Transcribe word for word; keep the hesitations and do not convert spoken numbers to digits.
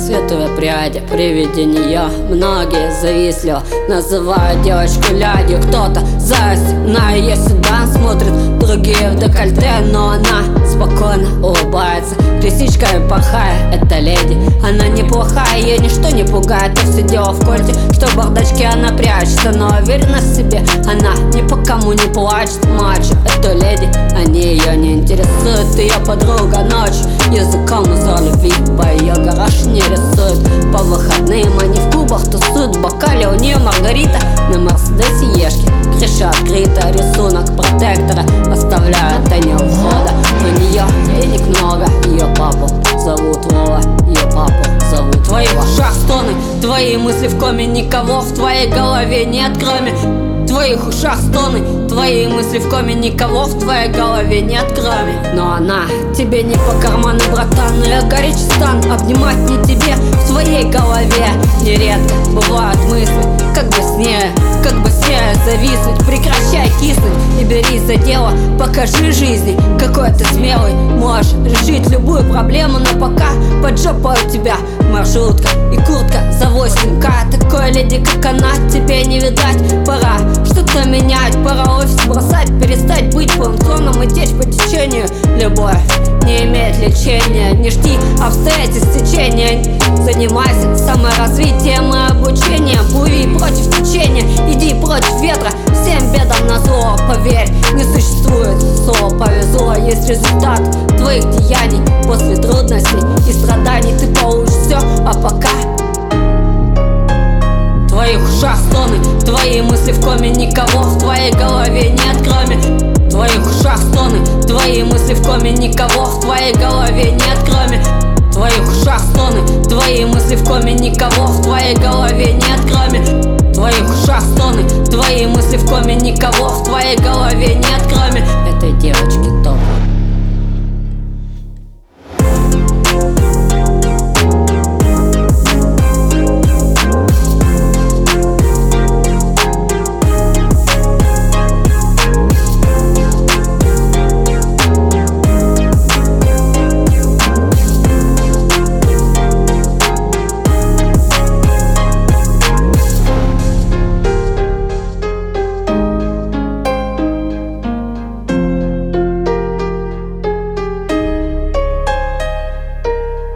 светлые пряди, при виде нее многие завистливо называют девочку лядью. Кто-то зависть на ее седан смотрит, другие в декольте, но она спокойно улыбается. Лисичками порхая, это леди, она неплохая, ее ничто не пугает. А все дело в кольте, что в бардачке она прячется, но уверена в себе, она ни по кому не плачет. Мачо, это леди, они ее не интересуют. Ее подруга ночью языком узор любви по ее гараж не рисует. По выходным они в клубах тусуют, в бокале у нее Маргарита, на Мерседесе ешки, крыша открыта, рисунок протектора оставляют они у входа. У нее денег много, ее папу зовут Вова, ее папу зовут. В твоих ушах стоны, твои мысли в коме, никого в твоей голове нет, кроме. В твоих ушах стоны, твои мысли в коме, никого в твоей голове нет, кроме. Но она тебе не по карману, братан, ее горячий стан обнимать не тебе в твоей голове. Нередко бывают мысли, как бы с ней, как бы с ней зависнуть. Прекращай киснуть и берись за дело, покажи жизни, какой ты смелый. Можешь решить любую проблему, но пока под жопой у тебя маршрутка и куртка за восемь ка. Такой леди, как она, тебе не видать. Пора что-то менять, пора офис бросать, перестать быть планктоном и течь по течению. Любовь не имеет лечения, не жди обстоятельств течения. Занимайся саморазвитием и обучением, плыви против течения, иди против ветра. Всем бедам назло, поверь, не существует слова повезло. Есть результат твоих деяний, после трудностей и страданий ты получишь все, а пока в твоих ушах стоны, твои мысли в коме, никого в твоей голове нет, кроме. В твоих ушах стоны, твои мысли в коме, никого в твоей голове нет, кроме. В твоих ушах стоны, твои мысли в коме, никого в твоей голове нет, кроме. В твоих ушах стоны, твои мысли в коме, никого в твоей голове нет, кроме этой девочки.